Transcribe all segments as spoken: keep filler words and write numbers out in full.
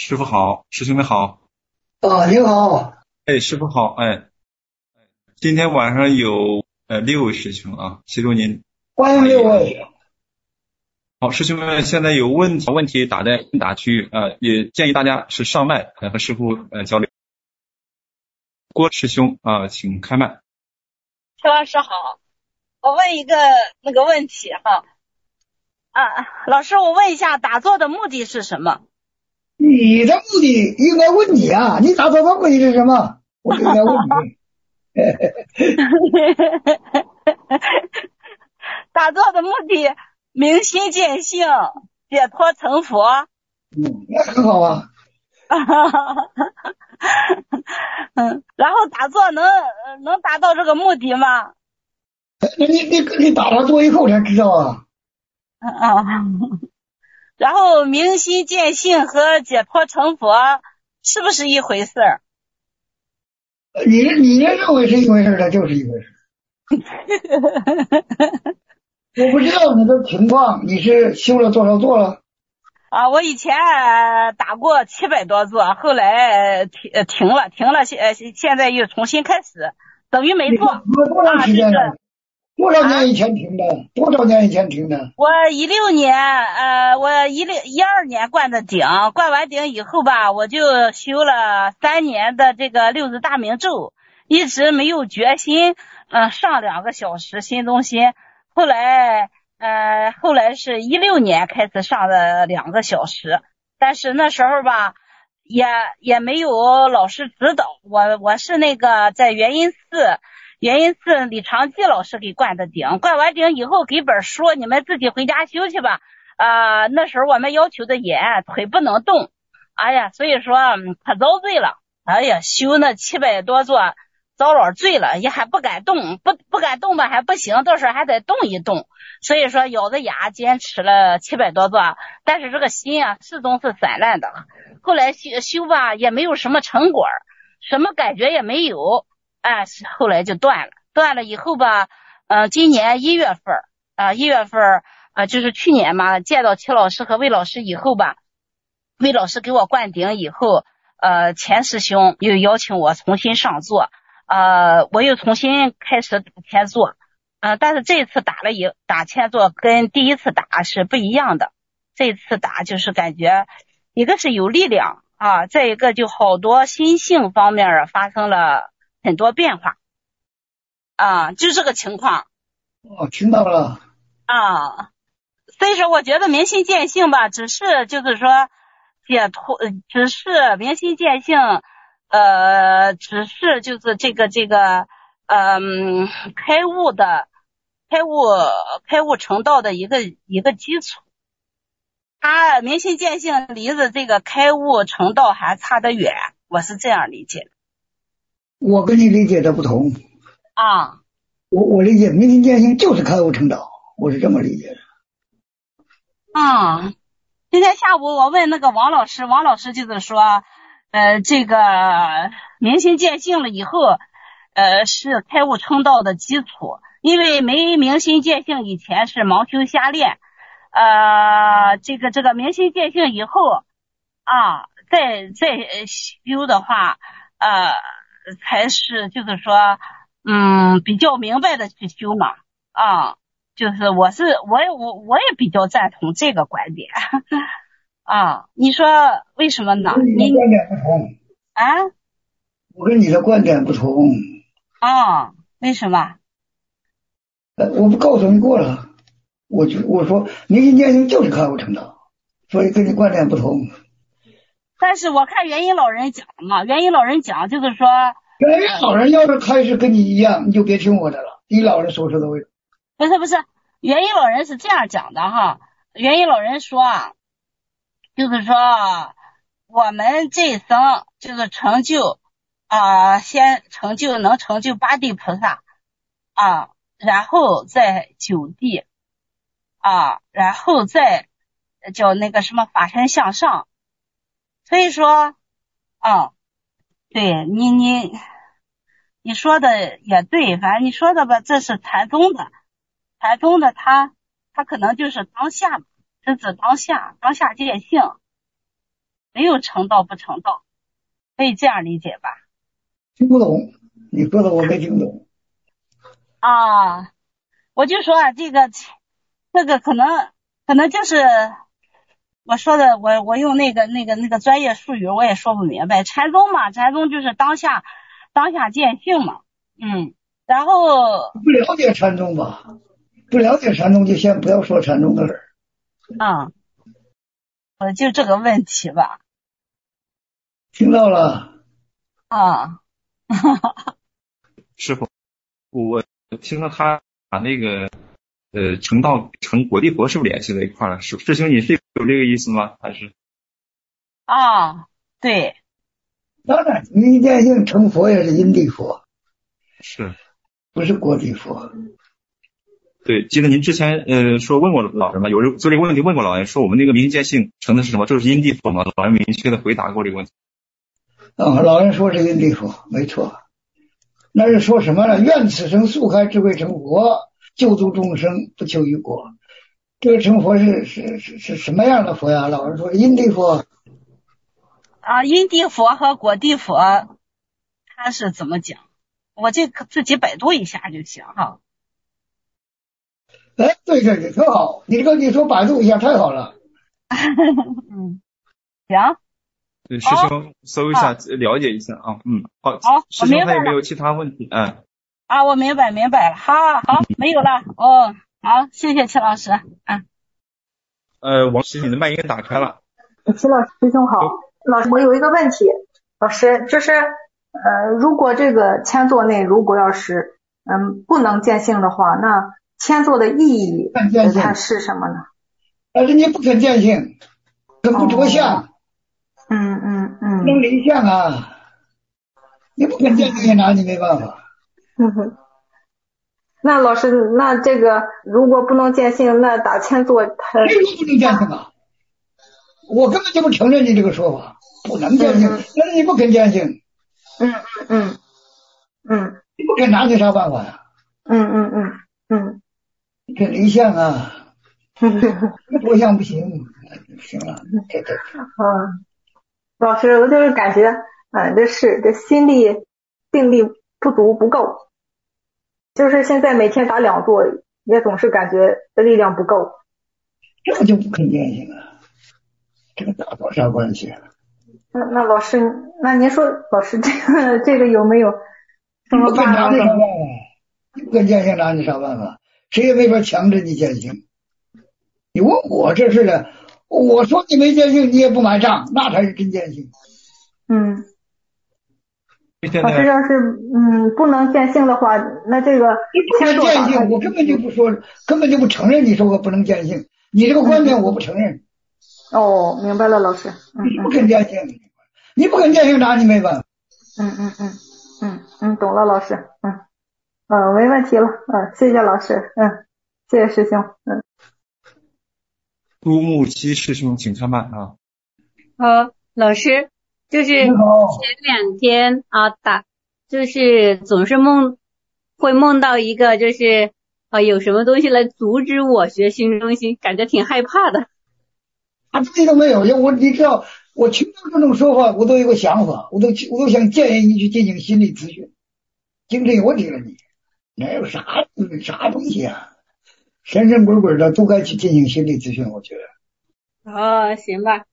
师傅好，师兄们好。 啊，你好。 哎，师傅好。哎，今天晚上有呃六位师兄啊，其中您欢迎六位。 好，师兄们现在有问题问题打在问答区啊、呃，也建议大家是上麦呃和师傅呃交流。郭师兄啊、呃，请开麦。 邱老师好，我问一个那个问题哈。啊，老师，我问一下，打坐的目的是什么？ 你的目的应该问你啊，你打坐的目的是什么？我就应该问你。 打坐的目的，明心见性，解脱成佛。 嗯，那很好啊。 嗯，然后打坐能能达到这个目的吗？ 那你你你打了坐以后才知道啊。 啊，然后明心见性和解脱成佛是不是一回事儿？ 你你认为是一回事，它就是一回事。我不知道你的情况，你是修了多少座了？ 啊，我以前打过七百多座，后来停停了，停了，现现在又重新开始，等于没做。 你多长时间了？啊多少年以前停的？啊、多少年以前停的？ 我一六年，呃，我一六一二年灌的顶，灌完顶以后吧，我就修了三年的这个六字大明咒，一直没有决心，嗯、呃，上两个小时新中心。后来，呃，后来是一六年开始上的两个小时，但是那时候吧，也也没有老师指导，我我是那个在元音寺。原因是李长基老师给灌的顶，灌完顶以后给本书，你们自己回家修去吧。啊、呃，那时候我们要求的严，腿不能动。哎呀，所以说可遭罪了。哎呀，修那七百多座，遭老罪了，也还不敢动，不不敢动吧还不行，到时候还得动一动。所以说咬着牙坚持了七百多座，但是这个心啊始终是散乱的。后来修修吧也没有什么成果，什么感觉也没有。哎，后来就断了，断了以后吧，呃，今年一月份啊、呃，一月份啊、呃，就是去年嘛，见到齐老师和魏老师以后吧，魏老师给我灌顶以后，呃，钱师兄又邀请我重新上座，呃，我又重新开始打千座，呃，但是这次打了一打千座跟第一次打是不一样的，这次打就是感觉一个是有力量啊，再一个就好多心性方面啊发生了很多变化啊，就这个情况。 哦，听到了。 啊，所以说我觉得明心见性吧，只是就是说解脱，只是明心见性，呃，只是就是这个这个，嗯、呃，开悟的开悟开悟成道的一个一个基础。他明心见性离着这个开悟成道还差得远，我是这样理解的。 我跟你理解的不同啊， 我我理解明心见性就是开悟成道，我是这么理解的。 啊，今天下午我问那个王老师，王老师就是说，呃，这个明心见性了以后，呃，是开悟成道的基础，因为没明心见性以前是盲修瞎练，呃，这个这个明心见性以后啊，再再修的话，呃。才是就是说嗯比较明白的去修嘛啊，就是我是我也我我也比较赞同这个观点啊，你说为什么呢？ 你的观点不同啊？ 我跟你的观点不同啊？为什么？ 呃，我不告诉你过了，我就我说明心见性就是开悟成道，所以跟你观点不同。 但是我看元音老人讲嘛，元音老人讲就是说， 元音老人要是开始跟你一样，你就别听我的了，你老人说说的为不是不是，元音老人是这样讲的哈，元音老人说啊，就是说我们这一生就是成就啊、呃，先成就能成就八地菩萨啊，然后再九地啊，然后再叫那个什么法身向上。所以说，嗯，对你你你说的也对，反正你说的吧，这是禅宗的，禅宗的他他可能就是当下，是指当下当下见性。 没有成道不成道，可以这样理解吧？ 听不懂，你说的我没听懂。 啊，我就说啊，这个这个可能可能就是我说的，我我用那个那个那个专业术语我也说不明白。禅宗嘛，禅宗就是当下当下见性嘛，嗯，然后不了解禅宗吧？不了解禅宗就先不要说禅宗的事儿。 嗯，我就这个问题吧。 听到了。 啊， 师傅，我听到他把那个呃成道成果地佛是不是联系在一块了？师师兄，你是有这个意思吗？还是？ 啊，对。 当然，明见性成佛也是因地佛， 是， 不是果地佛。 对，记得您之前呃说问过老人吗？有人做这个问题问过老人，说我们那个明见性成的是什么？就是因地佛吗？老人明确的回答过这个问题。 啊，老人说是因地佛，没错。那是说什么呢？愿此生速开智慧成佛，救度众生，不求于果。这个成佛是是是是什么样的佛呀？老人说因地佛。 啊，因地佛和果地佛，他是怎么讲？我这个自己百度一下就行哈。 哎，对对对，挺好。你这个你说百度一下太好了。 嗯，行。 对，师兄搜一下、哦、了解一下啊。嗯，好。 好， 师兄还有没有其他问题？嗯。 啊，我明白明白了。好，好，没有了。哦，好，谢谢齐老师。嗯。 呃，王师，你的麦应该打开了。 齐老师，师兄好。老师，我有一个问题，老师，就是呃，如果这个千座内如果要是嗯不能见性的话，那千座的意义它是什么呢？ 但是你不肯见性，跟不着相。 哦、嗯嗯嗯。 不能离相啊！你不肯见性也拿你没办法。 嗯哼。那老师，那这个如果不能见性，那打千座它谁说不能见性啊？我根本就不承认你这个说法，不能见性，但是你不肯见性。 嗯嗯嗯。 你不肯拿你啥办法呀？ 嗯嗯嗯嗯。 你肯离相啊？多相不行，行了，这这。 嗯，老师，我就是感觉，嗯，这是这心力定力不足不够，就是现在每天打两坐，也总是感觉力量不够。 这就不肯见性了。这个打多啥关系啊？ 那那老师，那您说，老师这个这个有没有什么办法？ 你不肯见性拿你啥办法？谁也没法强制你见性。你问我这事的，我说你没见性，你也不买账，那才是真见性。 嗯。老师要是嗯不能见性的话，那这个不能见性，我根本就不说，根本就不承认你说我不能见性，你这个观点我不承认。 哦，明白了，老师。嗯、 你不肯见性，你不肯见性拿你没办法。 嗯嗯嗯嗯嗯，懂了，老师。嗯嗯，没问题了。嗯，谢谢老师。嗯，谢谢师兄。嗯。 朱木七师兄，请开麦啊。 好，老师，就是前两天啊打，就是总是梦，会梦到一个就是啊有什么东西来阻止我学心中心，感觉挺害怕的。 啊，这都没有，我你知道，我听到这种说法，我都有个想法，我都我都想建议你去进行心理咨询，精神有问题了你，哪有啥啥东西啊？神神鬼鬼的都该去进行心理咨询，我觉得。 哦，行吧。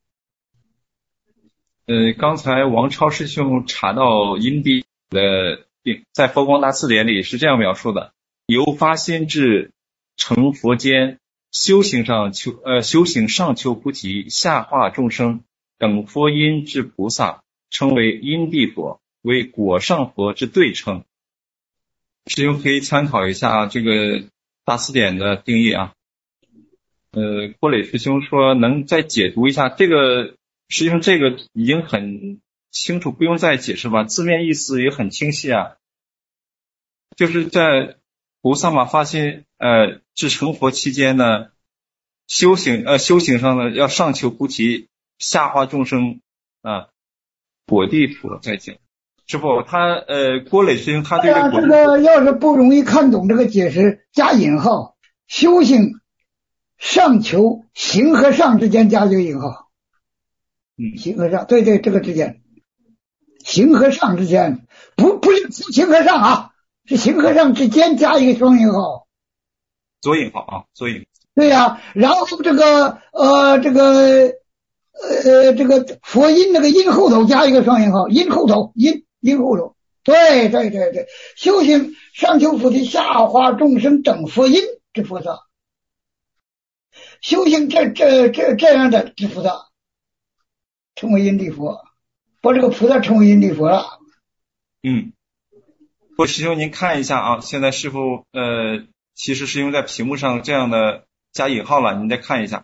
呃，刚才王超师兄查到因地的病，在佛光大辞典里是这样描述的：由发心至成佛间。修行上求呃修行上求菩提，下化众生等佛因之菩萨，称为因地佛，为果上佛之对称。师兄可以参考一下这个大辞典的定义啊。呃，郭磊师兄说能再解读一下这个，师兄这个已经很清楚，不用再解释吧？字面意思也很清晰啊，就是在菩萨嘛发心呃至成佛期间呢，修行呃修行上呢要上求菩提，下化众生啊，果地佛在讲。师傅他呃郭磊师兄他对这个、 这个要是不容易看懂这个解释，加引号，修行上求行和上之间加一个引号。 嗯， 形和上，对对，这个之间，形和上之间，不不是形和上啊，是形和上之间加一个双引号。 左引号啊，左引。 对呀、啊，然后这个呃这个呃这个佛音那个音后头加一个双引号，音后头音音后头。对对对对，修行上求菩提，下化众生等佛音之菩萨，修行这这这这样的之菩萨，成为因地佛，把这个菩萨成为因地佛了。 嗯，或师兄您看一下啊，现在师父呃，其实是用在屏幕上这样的加引号了，您再看一下。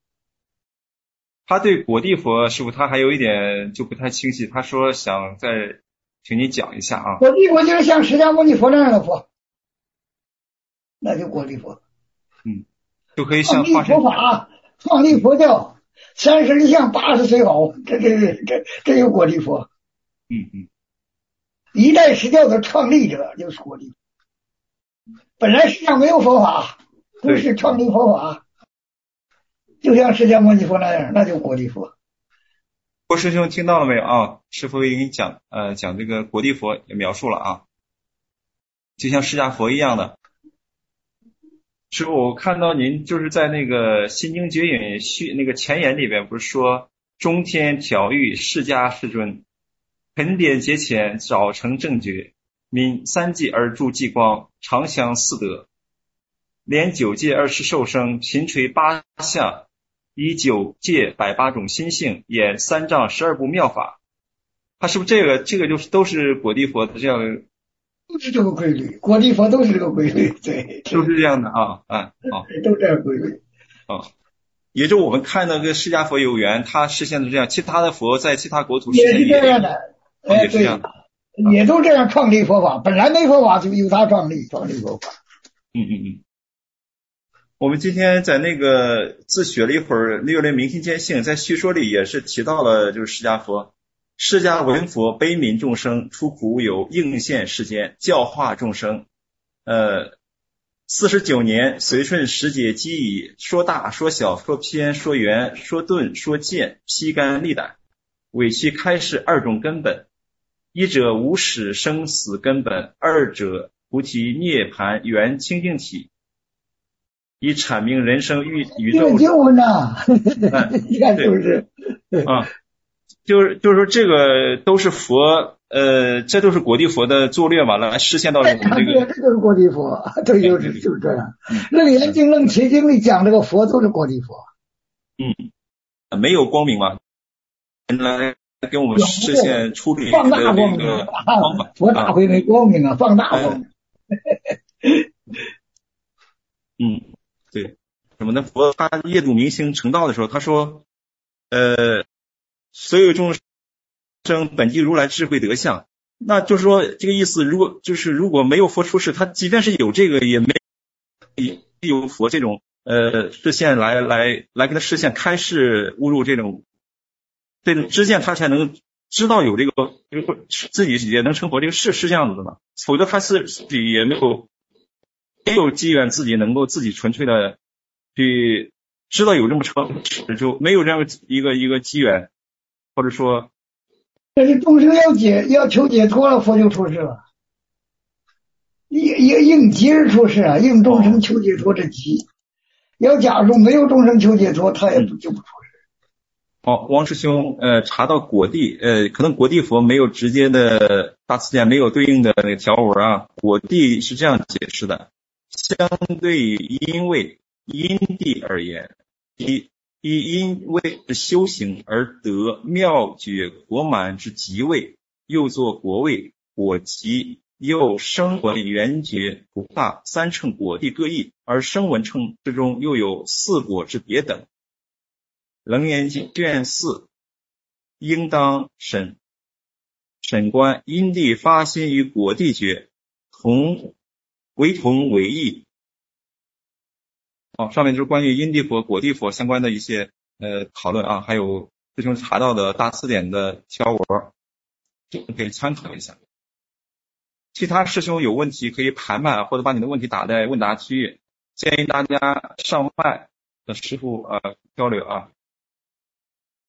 他对果地佛师父他还有一点就不太清晰，他说想再请你讲一下啊。 果地佛就是像释迦牟尼佛那样的佛，那就果地佛。 嗯，就可以像创立佛法，创立佛教，三十里相八十随好，这这这这这有果地佛。 嗯嗯， 一代释教的创立者就是果地佛。本来世上没有佛法，都是创立佛法，就像释迦牟尼佛那样，那就果地佛。 郭师兄听到了没有啊？师父给你讲呃讲这个果地佛也描述了啊，就像释迦佛一样的。师父，我看到您就是在那个心经觉引序那个前言里边不是说中天调御释迦世尊，盆点节前早成正觉，泯三界而住寂光，常享四德，连九界二十受生，频垂八相，以九界百八种心性，演三藏十二部妙法。他是不是这个这个就是都是果地佛的这样的？ 都是这个规律，果地佛都是这个规律，对， 都是这样的啊，啊，好， 都这样规律啊。也就我们看那个释迦佛有缘，他实现的这样，其他的佛在其他国土实现也是这样的，哎，对，也都这样创立佛法，本来没佛法就由他创立，创立佛法。 嗯嗯嗯。我们今天在那个自学了一会儿六论明心见性，在叙说里也是提到了，就是释迦佛。释迦文佛悲悯众生，出苦无有，应现世间，教化众生。呃，四十九年随顺十劫机已，说大说小，说偏说圆，说钝说剑，披肝沥胆，委屈开示二种根本。一者无始生死根本，二者菩提涅盘圆清净体，以阐明人生宇宇宙。 经文呐，你看是不是？ 啊。就是就是说这个都是佛，呃，这都是果地佛的作略嘛，来实现到了我们这个。 这就是果地佛，这就是就是这样。楞严经、楞伽经里讲这个佛都是果地佛。 嗯，没有光明嘛，来给我们实现处理放大光明的方法。佛大会没光明啊，放大光明。 嗯，对，什么呢？佛他夜度明星成道的时候，他说，呃。所有众生本具如来智慧德相，那就是说这个意思，如果就是如果没有佛出世，他即便是有这个，也没有佛这种呃视线来来来给他视线开示悟入这种这种知见，他才能知道有这个自己也能成佛，这个是是这样子的嘛？否则他自己也没有没有机缘自己能够自己纯粹的去知道有这么成就没有这样一个一个机缘。或者说， 这是众生要解要求解脱了，佛就出世了。应应应急而出世啊，应众生求解脱这急。要假如没有众生求解脱，他也不就不出世。 好、哦，汪师兄，呃，查到果地，呃，可能果地佛没有直接的大词典，没有对应的那个条文啊。果地是这样解释的：相对于因为因地而言，一。以因为修行而得妙觉果满之极位，又作果位、果极，又声闻缘觉不大三乘果地各异，而声闻乘之中又有四果之别等。楞严经卷四，应当审审观因地发心于果地觉，同为同为异。哦，上面就是关于因地佛、果地佛相关的一些呃讨论啊，还有师兄查到的大词典的条文，可以参考一下。其他师兄有问题可以盘盘，或者把你的问题打在问答区，建议大家上麦的师傅呃交流啊。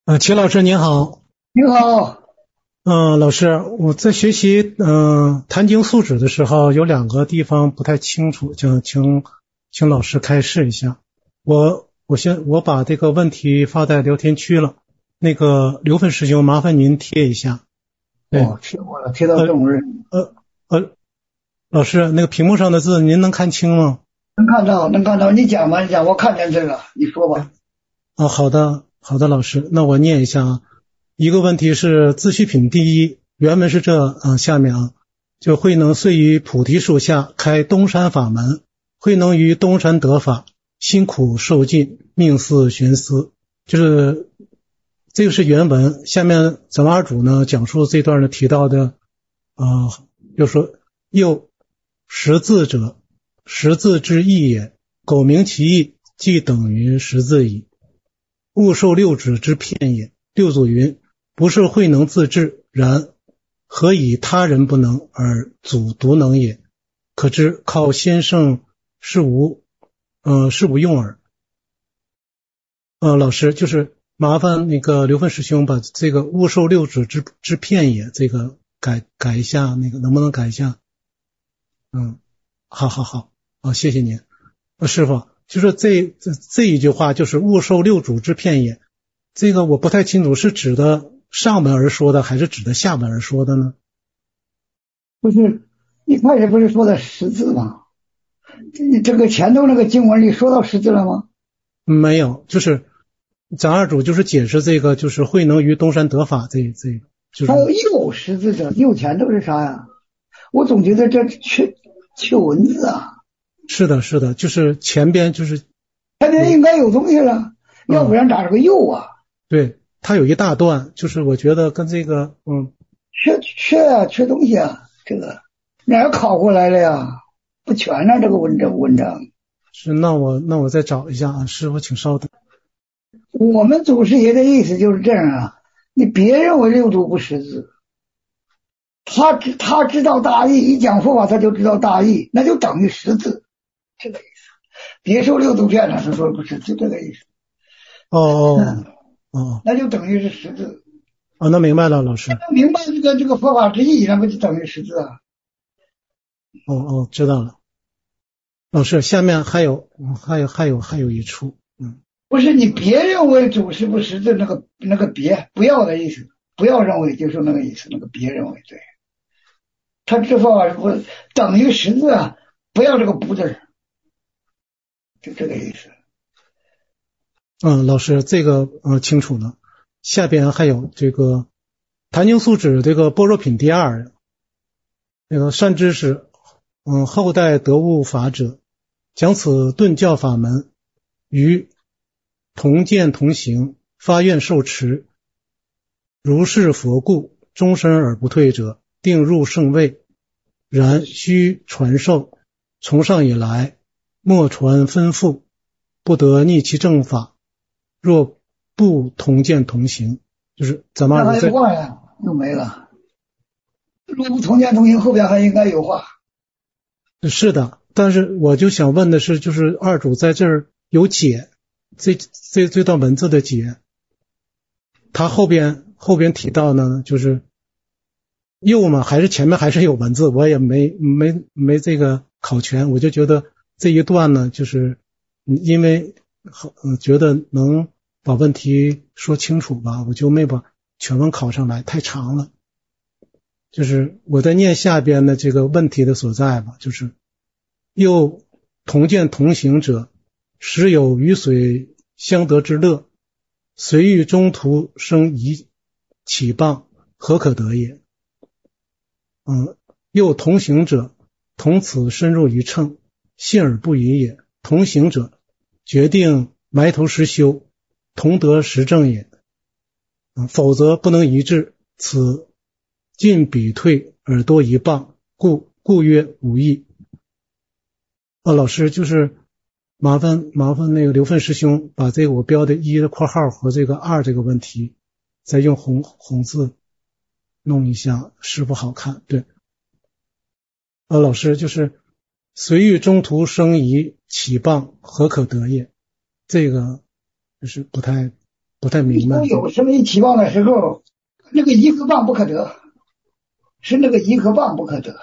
呃，齐老师您好。 你好。 嗯、呃，老师，我在学习嗯、呃《坛经素旨》的时候，有两个地方不太清楚，就请请老师开示一下。我我先我把这个问题发在聊天区了，那个刘芬师兄，麻烦您贴一下。 哦，贴过了，贴到正位。 呃呃，老师，那个屏幕上的字您能看清吗？ 能看到，能看到。你讲吧，你讲，我看见这个，你说吧。 啊，好的，好的，老师，那我念一下啊。一个问题是自序品第一，原文是这啊，下面啊，就慧能遂于菩提树下开东山法门，慧能于东山得法，辛苦受尽，命似悬丝。就是这个是原文，下面咱们二主呢讲述这段呢提到的啊，又说又识字者，识字之意也，苟明其意，即等于识字矣。悟受六指之片也。六祖云：不是慧能自治，然何以他人不能而祖独能也？可知靠先生是无呃是无用耳。呃，老师，就是麻烦那个刘芬师兄把这个悟受六指之之片也这个改改一下，那个能不能改一下？嗯，好好好，啊，谢谢您。呃，师傅，就是这这这一句话，就是悟受六祖之片也，这个我不太清楚，是指的上文而说的，还是指的下文而说的呢？ 不是，一开始不是说的识字吗？这这个前头那个经文里说到识字了吗？ 没有，就是咱二主就是解释这个，就是慧能于东山得法这这，就是还有右识字者，右前头是啥呀？我总觉得这缺缺文字啊。 是的，是的，就是前边就是前边应该有东西了，嗯、要不然咋是个右啊？ 对，它有一大段，就是我觉得跟这个嗯缺缺啊，缺东西啊，这个哪儿考过来了呀？不全呢，这个文章文章。 是，那我那我再找一下啊，师傅请稍等。 我们祖师爷的意思就是这样啊，你别认为六祖不识字，他知他知道大义，一讲佛法他就知道大义，那就等于识字，这个意思。别受六祖骗了，他说不是，就这个意思。 哦哦、 嗯、 哦， 那就等于是识字。 哦，那明白了，老师。 明白这个这个佛法之意，那不就等于识字啊？ 哦哦，知道了。老师，下面还有还有还有还有一处，嗯， 不是你别认为祖师不识字，那个那个别不要的意思，不要认为就是那个意思，那个别认为对。他这方法是不等于识字啊，不要这个不字，就这个意思。 嗯，老师，这个呃清楚了。下边还有这个《坛经素旨》这个般若品第二，那个善知识，嗯，后代得悟法者，讲此顿教法门，于同见同行，发愿受持，如是佛故，终身而不退者，定入圣位。然须传授，从上以来，莫传吩咐，不得逆其正法。若不同见同行，就是咱们还有话呀，又没了。若不同见同行，后边还应该有话。 是的，但是我就想问的是，就是二主在这儿有解，这这这段文字的解，他后边后边提到呢，就是右嘛，还是前面还是有文字，我也没没没这个考全，我就觉得这一段呢，就是因为呃觉得能把问题说清楚吧，我就没把全文考上来，太长了。就是我在念下边的这个问题的所在吧，就是又同见同行者，实有鱼水相得之乐，随欲中途生疑起谤，何可得也？嗯，又同行者，同此深入于乘，信而不疑也。同行者，决定埋头实修，同得实证也。嗯，否则不能一致，此进彼退而多一谤，故故曰无益。啊，老师，就是麻烦麻烦那个刘芬师兄把这个我标的一的括号和这个二这个问题再用红红字弄一下，是不好看。对，啊，老师，就是随欲中途生疑起谤，何可得也？这个就是不太不太明白。 有生理期望的时候，那个一和棒不可得，是那个一和棒不可得。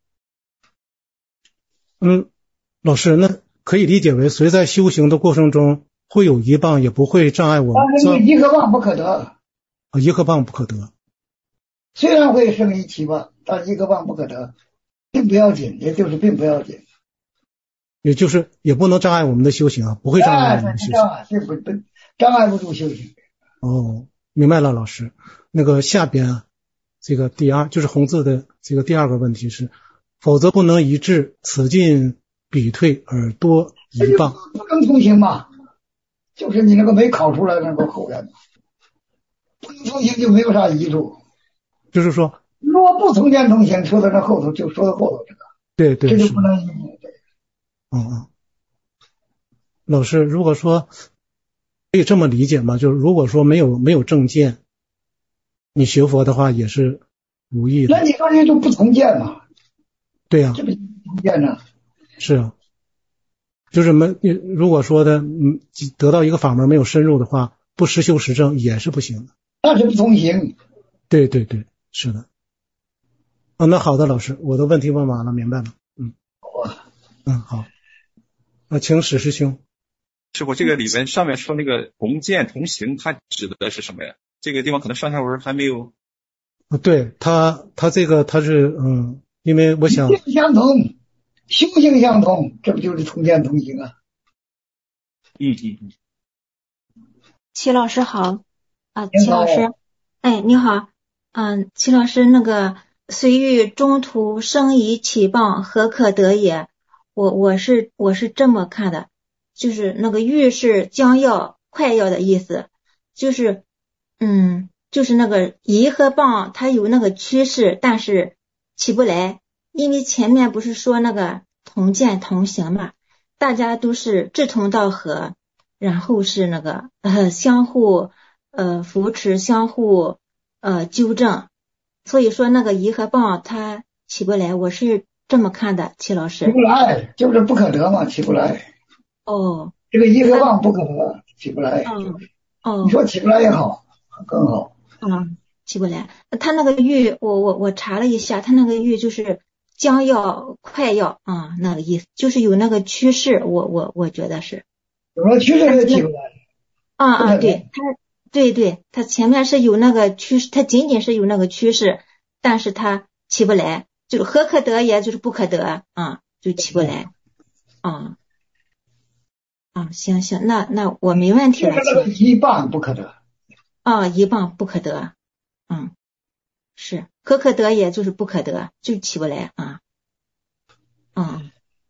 嗯，老师，那可以理解为谁在修行的过程中会有一棒，也不会障碍我们。 但是那个一和棒不可得。 啊，一和棒不可得。 虽然会生理期望，但一个棒不可得，并不要紧，也就是并不要紧， 也就是也不能障碍我们的修行啊，不会障碍我们的修行， 障碍并不障碍不住修行。 哦，明白了，老师。那个下边啊，这个第二就是红字的这个第二个问题是，否则不能一致，此进彼退而多一棒， 不能同行嘛，就是你那个没考出来那个口源，不能同行就没有啥益处。 就是说， 如果不从前同行，说到这后头就说到后头这个， 对对， 这就不能益。 嗯嗯，老师，如果说可以这么理解吗？就是如果说没有没有正见，你学佛的话也是无益的。 那你说这就不从见嘛？ 对呀、啊， 这不从见呢？ 是啊，就是没如果说的嗯得到一个法门没有深入的话，不实修实证也是不行的。 那是不从行。 对对对，是的。啊，那好的，老师，我的问题问完了，明白了。嗯，嗯，好。那请史师兄。 师傅，这个里面上面说那个同见同行，它指的是什么呀？这个地方可能上下文还没有。 对他，他这个他是嗯，因为我想相同，修行相同，这不就是同见同行啊？ 嗯嗯嗯。 齐老师好啊，齐老师，哎，你好，嗯，齐老师，那个虽欲中途生疑起谤，何可得也？我我是我是这么看的，就是那个欲是将要快要的意思，就是嗯，就是那个疑和谤它有那个趋势，但是起不来，因为前面不是说那个同见同行嘛，大家都是志同道合，然后是那个呃相互呃扶持，相互呃纠正，所以说那个疑和谤它起不来，我是这么看的，齐老师。 起不来，就是不可得嘛，起不来。 哦， 这个疑和谤不可得，起不来。 哦哦， 你说起不来也好，更好。 嗯，起不来。他那个欲，我我我查了一下，他那个欲就是将要、快要啊、嗯，那个意思，就是有那个趋势。我我我觉得是。 有了趋势也起不来。 啊啊，对，他对对，他前面是有那个趋势，他仅仅是有那个趋势，但是他起不来。就是何可得也，就是不可得啊，就起不来啊啊，行行，那那我没问题了。 就是那个一棒不可得啊，一棒不可得，嗯，是何可得也，就是不可得，就起不来啊，嗯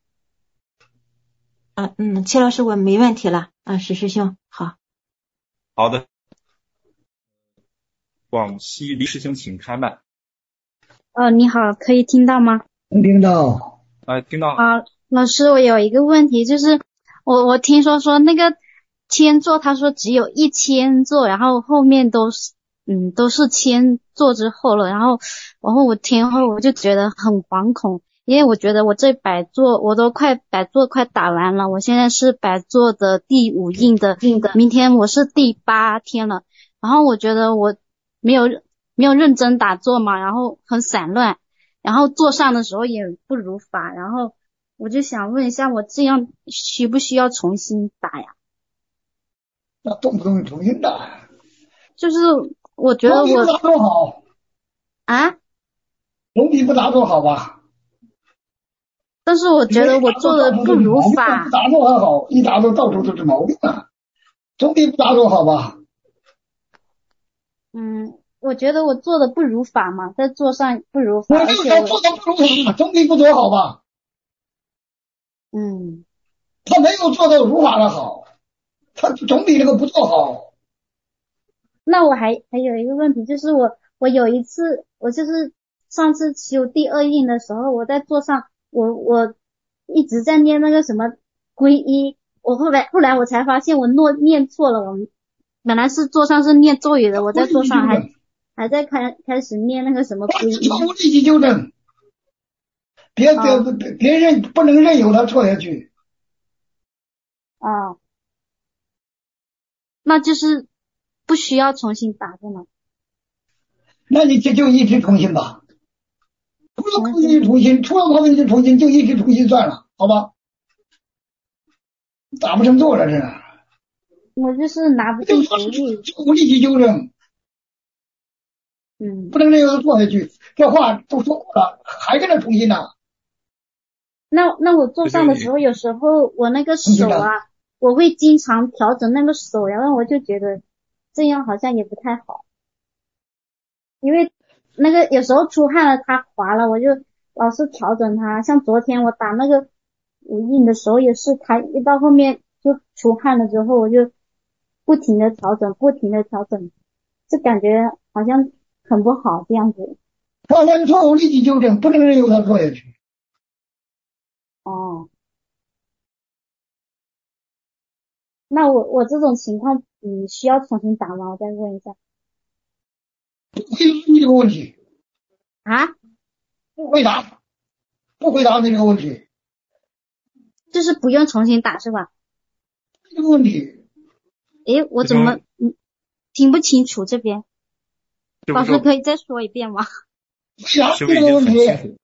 啊嗯，齐老师我没问题了啊，史师兄好。 好的，广西黎师兄请开麦。 哦，你好，可以听到吗？ 能听到。 啊，听到。 啊，老师，我有一个问题，就是我我听说说那个千座，他说只有一千座，然后后面都是嗯都是千座之后了，然后然后我听后我就觉得很惶恐，因为我觉得我这百座我都快百座快打完了，我现在是百座的第五印的，明天我是第八天了，然后我觉得我没有。没有认真打坐嘛，然后很散乱，然后坐上的时候也不如法，然后我就想问一下，我这样需不需要重新打呀？ 那动不动重新打？ 就是我觉得我总比不打坐好啊， 总比不打坐好吧？ 但是我觉得我做的不如法。 打坐还好，一打坐到处都是毛病啊，总比不打坐好吧？ 嗯。我觉得我做的不如法嘛，在坐上不如法， 我就说做的不如法，总比不做好吧？ 嗯， 他没有做到如法的好，他总比那个不做好。 那我还还有一个问题，就是我我有一次，我就是上次修第二印的时候，我在座上，我我一直在念那个什么皈依，我后来后来我才发现我诺念错了，我本来是座上是念咒语的，我在座上还。还在开开始念那个什么皈依， 错误立即纠正，别别别别人不能任由他错下去。 啊，那就是不需要重新打的吗？ 那你这就一直重新吧，除了靠一直重新，除了靠一直重新，就一直重新算了，好吧？打不成做了，这我就是拿不定主意， 就无力去纠正， 嗯， 不能这样做下去，这话都说过了，还跟那重新呢？ 那那我做上的时候，有时候我那个手啊，我会经常调整那个手，然后我就觉得这样好像也不太好，因为那个有时候出汗了，它滑了，我就老是调整它。像昨天我打那个无印的时候也是，它一到后面就出汗了之后，我就不停的调整，不停的调整，就感觉好像很不好这样子。 犯完错误立即纠正，不能任由他做下去。 哦，那我我这种情况，嗯，需要重新打吗？我再问一下。 不回答你这个问题啊？ 不回答，不回答你这个问题。 就是不用重新打是吧？ 这个问题。 诶，我怎么嗯听不清楚这边？老师可以再说一遍吗？ 回答这个问题。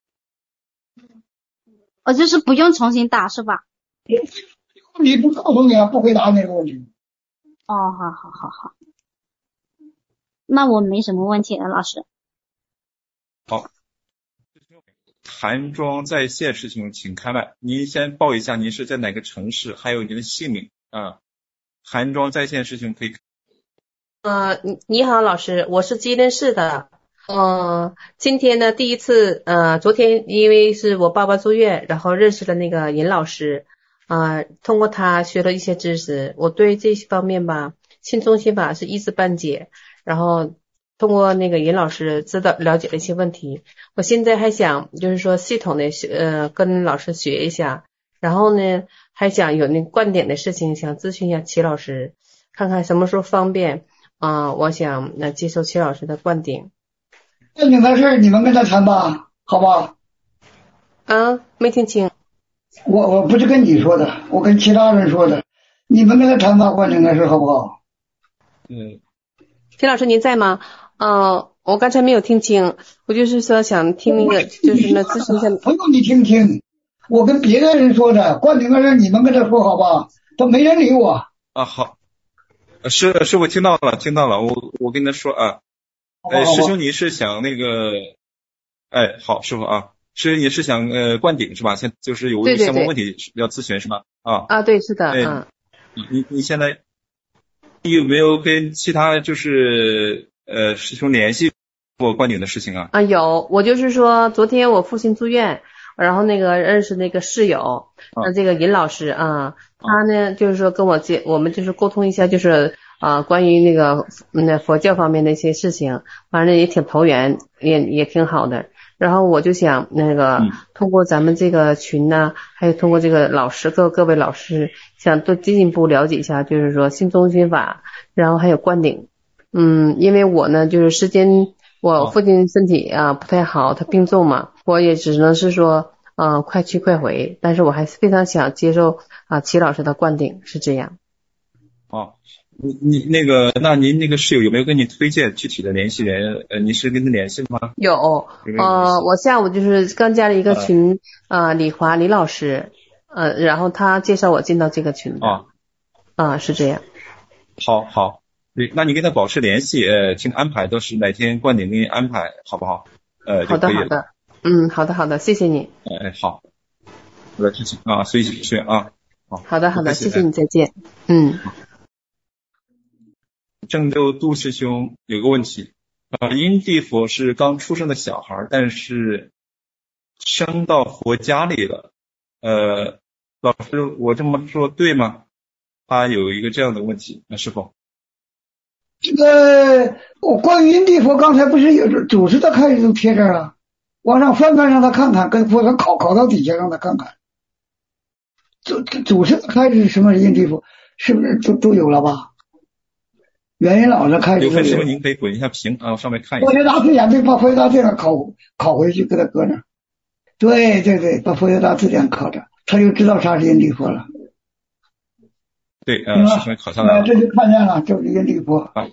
我就是不用重新打是吧？ 你不告诉你啊，不回答那个问题。 哦，好好好好，那我没什么问题了，老师。 好，韩庄在线师兄请开麦，您先报一下您是在哪个城市，还有您的姓名啊。韩庄在线师兄可以。 呃，你好，老师，我是吉林市的。呃，今天呢，第一次，呃，昨天因为是我爸爸住院，然后认识了那个尹老师，呃，通过他学了一些知识，我对这些方面吧，心中心法是一知半解，然后通过那个尹老师知道了解了一些问题，我现在还想就是说系统的呃跟老师学一下，然后呢还想有那观点的事情想咨询一下齐老师，看看什么时候方便啊、呃，我想那、呃、接受齐老师的观点。 正经的事你们跟他谈吧，好吧？ 啊，没听清。 我我不是跟你说的，我跟其他人说的，你们跟他谈吧，关正的事好不好？ 嗯。 齐老师您在吗？呃，我刚才没有听清，我就是说想听那个，就是那咨询一下。 不用你听清，我跟别的人说的，关正的事你们跟他说好吧？都没人理我。 啊，好，是是我听到了，听到了，我我跟他说啊。哎，师兄，你是想那个，哎，好，师傅啊，是你是想呃灌顶是吧？现就是有相关问题要咨询是吧？啊啊，对，是的， 哎、 嗯， 你你你现在你有没有跟其他就是呃师兄联系过灌顶的事情啊？ 啊，有，我就是说昨天我父亲住院，然后那个认识那个室友，那、啊、这个尹老师啊，他呢就是说跟我接，我们就是沟通一下，就是。啊，关于那个那佛教方面的一些事情，反正也挺投缘，也也挺好的。然后我就想那个、嗯、通过咱们这个群呢，还有通过这个老师各各位老师，想多进一步了解一下，就是说心中心法，然后还有灌顶。嗯，因为我呢就是时间，我父亲身体啊不太好，他病重嘛，我也只能是说嗯、呃、快去快回，但是我还是非常想接受啊齐老师的灌顶，是这样。 哦。你你那个，那您那个室友有没有跟你推荐具体的联系人？呃，你是跟他联系吗？ 有，呃，我下午就是刚加了一个群，呃，呃李华李老师，呃，然后他介绍我进到这个群的。啊、哦，啊、呃，是这样。 好好，对，那你跟他保持联系，呃，请安排都是哪天灌顶给你安排，好不好？呃， 好的好的，嗯，好的好的，谢谢你。 哎好，我的事情啊，随喜学啊，好。 好的好的，谢谢你，再见。嗯。 郑州杜师兄有个问题，呃，因地佛是刚出生的小孩，但是生到佛家里了，呃，老师，我这么说对吗？他有一个这样的问题，那师傅。 这个我关于因地佛，刚才不是有祖师的开始都贴这儿了，往上翻翻让他看看，跟佛上考考到底下让他看看，祖祖师的开始什么因地佛，是不是都都有了吧？原因老师开始有份师傅您可以滚一下屏啊，我上面看一下。 佛学大字典对，把佛学大字典拷拷回去，给他搁那儿。对对对，把佛学大字典拷着，他就知道啥是因地佛了。 对，呃，师兄考上来了。 这就看见了，就是因地佛。 啊，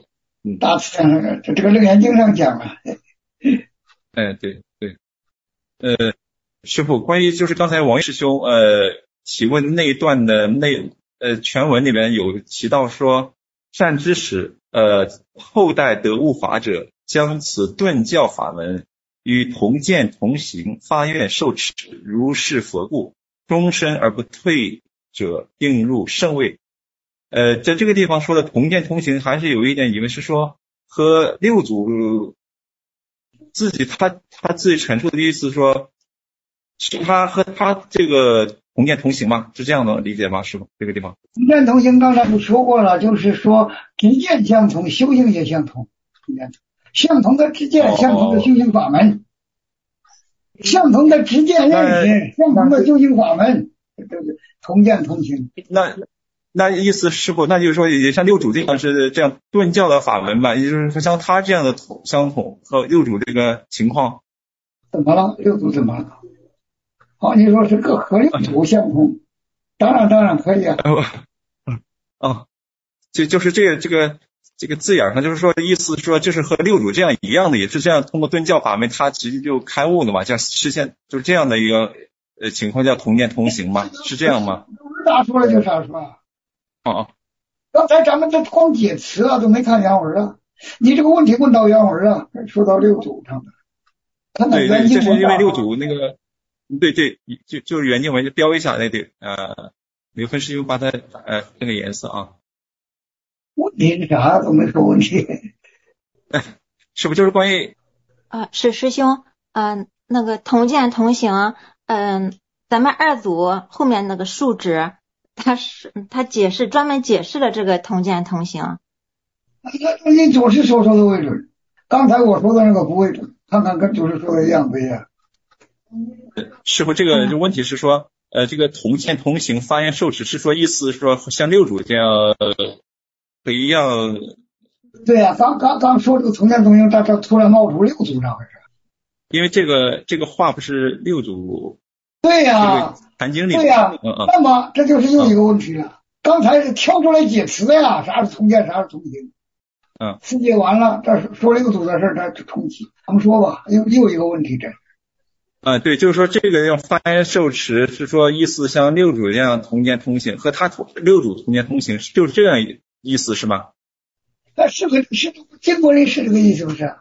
嗯， 大慈上这这个楞严经上讲了。 哎，对对，呃，师父，关于就是刚才王师兄呃提问那一段的内呃全文里面有提到说，善知识呃后代得悟法者，将此顿教法门与同见同行，发愿受持，如是佛故，终身而不退者，并入圣位。呃，在这个地方说的同见同行，还是有一点疑问，是说和六祖自己他他自己陈述的意思说，是他和他这个同见同行吗？是这样的理解吗？是吗？这个地方同见同行刚才不说过了，就是说知见相同，修行也相同，相同的知见，相同的修行法门，哦、相同的知见认识，相同的修行法门，这个同见同行。 那那意思是不？那就是说，也像六祖这样是这样顿教的法门吧？也就是说，像他这样的同相同和六祖这个情况， 怎么了？六祖怎么了？好，你说是个和六祖相同，当然当然可以啊。 嗯啊，就就是这个这个这个字眼上，就是说意思说，就是和六祖这样一样的，也是这样通过顿教法门，他直接就开悟了嘛？这样实现就是这样的一个呃情况，叫同见同行嘛？是这样吗？ 大说了就啥说。 哦， 刚才咱们这光解词啊，都没看原文啊。你这个问题问到原文啊，说到六祖上的，看看原经文。 对对，这是因为六祖那个，对对，就就是原经文就标一下那得呃，刘分师兄把它呃这个颜色啊。 问题是啥都没说问题。 是不是就是关于？ 啊，是师兄，嗯、呃，那个同见同行，嗯、呃，咱们二祖后面那个数值。他是他解释专门解释了这个同见同行。 那你祖师所说的为准，刚才我说的那个不为准，看看跟祖师说的一样不一样？ 师傅，这个问题是说，呃，这个同见同行发愿受持是说意思是说像六祖这样呃一样。 对呀、啊，刚刚刚说这个同见同行，他他突然冒出六祖上来是？ 因为这个这个话不是六祖。 对呀、啊。 禅经里对呀、啊嗯嗯， 那么这就是又一个问题了。嗯、刚才是挑出来解词呀，啥是同见，啥是同行。 嗯， 思解完了，这说六祖的事，这重启，咱们说吧，又又一个问题这。 啊、嗯，对，就是说这个要发愿受持，是说意思像六祖这样同见同行，和他同六祖同见同行，就是这样意思是吗？ 那是个是经文里是这个意思不是？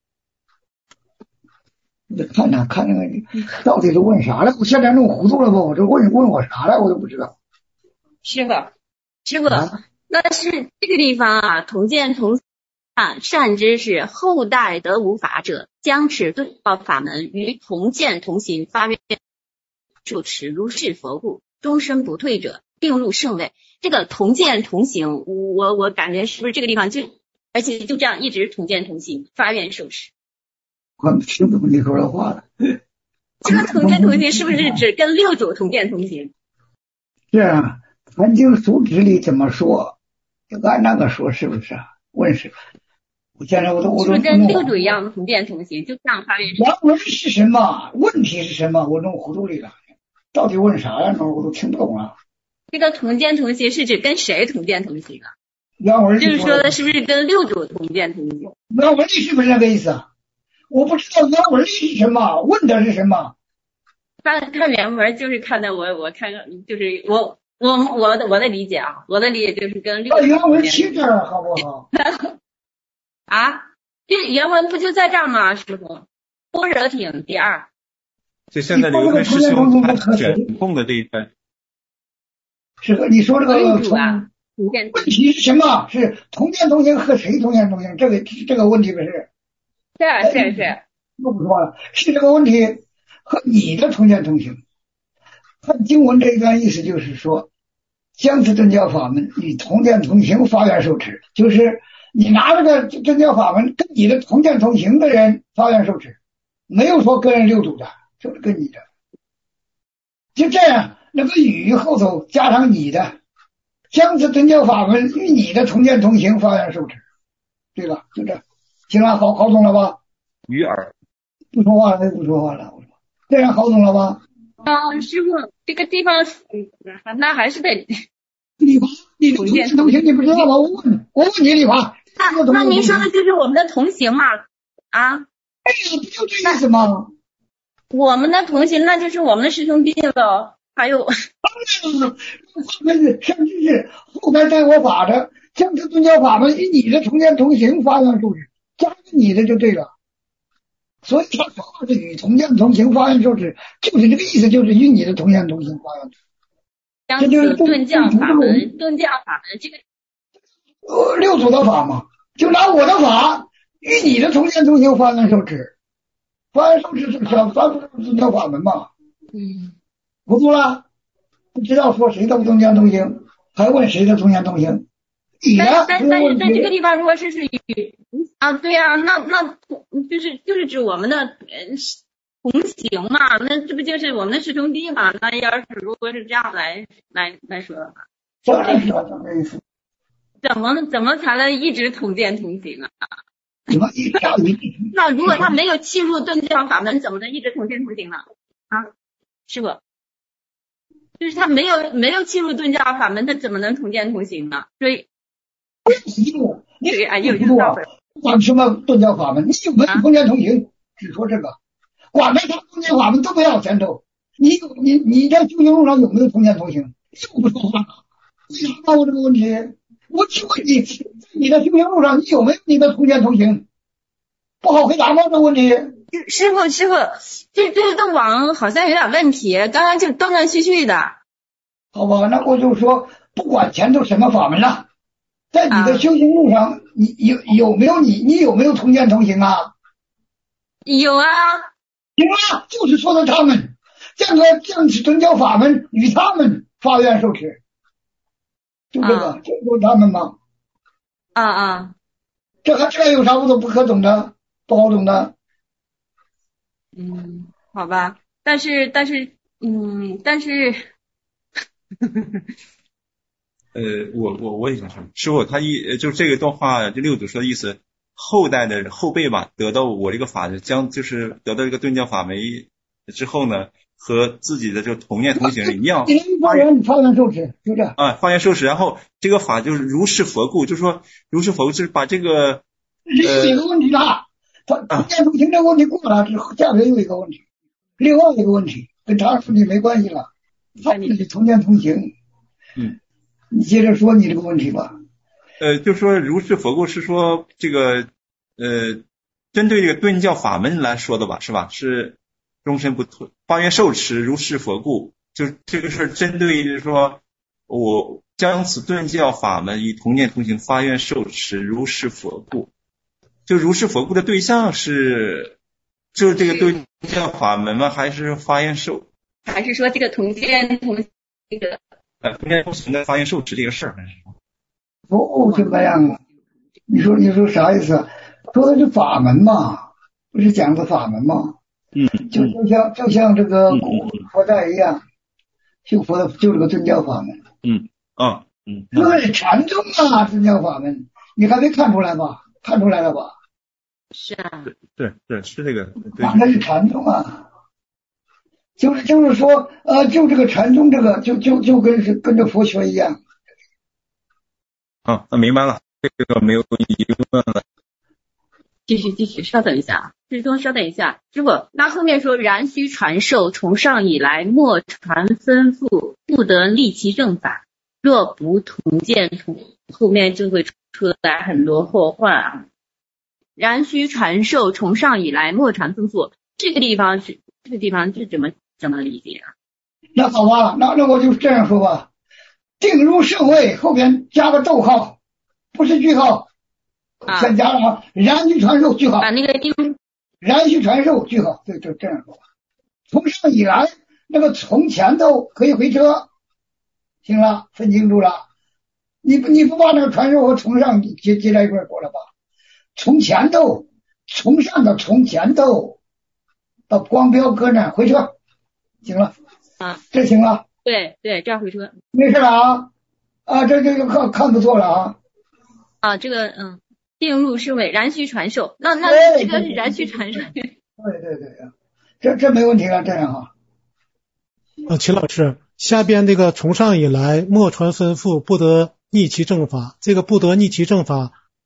你看看看那个，到底是问啥了？我现在弄糊涂了吧？我这问问我啥了？我都不知道。 师傅，师傅，啊、那是这个地方啊，同见同啊，善知识后代得无法者，将持顿教法门与同见同行，发愿受持，如是佛故，终身不退者，并入圣位。这个同见同行，我我感觉是不是这个地方就，而且就这样一直同见同行，发愿受持。 我听不懂你说的话了。 这个同见同行是不是指跟六祖同见同行？ 是啊，梵经俗旨里怎么说，就按那个说，是不是啊？问是，我现在我都我都是不是跟六祖一样同见同行，就这样发愿？ 原文是什么？问题是什么？我弄糊涂里了，到底问啥呀？那我都听不懂了。 这个同见同行是指跟谁同见同行啊？ 原文就是说的是不是跟六祖同见同行？ 原文里是不是那个意思啊？我不知道原文是什么，问的是什么？ 看看原文就是看的我我看就是我我我的我的理解啊，我的理解就是跟六。 原文起这儿好不好？ 啊，这原文不就在这儿吗？师傅，般若品第二。 就现在刘根师兄他选供的这一段。 是个你说这个啊， 问题是什么？是同见同行和谁同见同行？这个这个问题不是？ 是是是， 不说了，是这个问题和你的同见同行。看经文这一段意思就是说，将此顿教法门与同见同行发愿受持，就是你拿这个顿教法门跟你的同见同行的人发愿受持，没有说跟六祖的，就是跟你的。就这样，那个与后头加上你的，将此顿教法门与你的同见同行发愿受持，对吧？就这。行了，好好懂了吧？ 鱼饵不说话了，不说话了。这样好懂了吧？ 啊，师傅，这个地方，那还是得李华，你同见同行你不知道吗？我问，我问你，李华， 那那您说的就是我们的同行嘛？啊？ 哎呀，不就这意思吗？ 我们的同行，那就是我们的师兄弟了。还有， 当然了，甚至是后边带我法的，像这宗教法门与你的同见同行发愿受持，加上你的就对了。所以他说的是与同见同行发愿受持，就是这个意思，就是与你的同见同行发愿。 这就是顿教法门，顿教法门这个呃六祖的法嘛，就拿我的法与你的同见同行发愿受持，发愿受持是小三不顿教法门嘛。 嗯。 糊涂了，不知道说谁的同见同行，还问谁的同见同行？你呢？ 但但但是在这个地方，如果是是与啊，对啊，那那就是就是指我们的呃同行嘛，那这不就是我们的师兄弟嘛？那要是如果是这样来来来说的话， 当然是这个意思。 怎么怎么才能一直同见同行啊？ 怎么一直那如果他没有契入顿教法门，怎么能一直同见同行呢？啊，师傅。就是他没有没有契入顿教法门，他怎么能同见同行呢？所以， 你对啊，有有道理。 不管什么顿教法门，你有没有同见同行？只说这个，管他他顿教法门都不要前头。你有你你在修行路上有没有同见同行？又不说话了。你回答我这个问题，我只问你，在你的修行路上，你有没有你的同见同行？不好回答吗？这个问题？ 师傅，师傅，这这个网好像有点问题，刚刚就断断续续的。 好吧，那我就说，不管前头什么法门了，在你的修行路上，啊、你有有没有你你有没有同见同行啊？ 有啊。 行啊，就是说的他们，这个降持顿教法门与他们发愿受持，就这个，就说他们嘛。 啊啊， 这还这还有啥不懂不可懂的，不好懂的？ 嗯，好吧，但是但是嗯，但是， 呃，我我我也想说，师傅他一就这个段话，就六祖说的意思，后代的后辈吧，得到我这个法将就是得到这个顿教法门之后呢，和自己的这个同念同行一样， 发愿发愿受持，就这啊，发愿受持，然后这个法就是如是佛故，就是说如是佛故，就是把这个呃几个问题了。他同见同行这个问题过了之后，下面又一个问题，另外一个问题跟他说你没关系了，他们是同见同行。 嗯， 你接着说你这个问题吧。 呃，就说如是佛故是说这个呃，针对这个顿教法门来说的吧，是吧？是终身不退，发愿受持如是佛故，就这个是针对就是说我将此顿教法门与同念同行发愿受持如是佛故。就如是佛故的对象是，就是这个顿教法门吗？还是发愿受？ 还是说这个同见同这个？ 呃，同见同行的发愿受持这个事儿，还是说？ 哦，怎么样啊？你说你说啥意思？说的是法门嘛，不是讲的法门嘛？ 嗯， 就就像就像这个古佛在一样，修佛的就这个顿教法门。 嗯啊嗯， 这是禅宗啊，顿教法门，你还没看出来吧？看出来了吧？ 是啊， 对对对，是这个， 哪个是禅宗啊？就是就是说，呃，就这个禅宗这个，就就就跟是跟着佛学一样。 啊，那明白了，这个没有疑问了。 继续继续，稍等一下，师兄稍等一下，师傅，那后面说然须传授，从上以来莫传吩咐，不得立其正法，若不同见同，后面就会出来很多后话啊。然须传授，从上以来莫传吩咐，这个地方是这个地方是怎么怎么理解啊？ 那好吧，那那我就这样说吧，定入圣位后边加个逗号，不是句号， 啊、 先加上然须传授句号， 把那个定然须传授句号，对，就这样说吧。从上以来，那个从前头可以回车，行了，分清楚了。你不你不把那个传授和从上接接在一块过了吧？从前头，从上到从前头，到光标搁那回车，行了， 啊， 这行了。 对对，这样回车。 没事了啊，啊，这这就看看不错了啊。 啊，这个嗯，定入圣位，然须传授。那那这个是然须传授。对对对，这这没问题了，这样哈。 啊，秦老师，下边这个从上以来莫传吩咐，不得逆其正法，这个不得逆其正法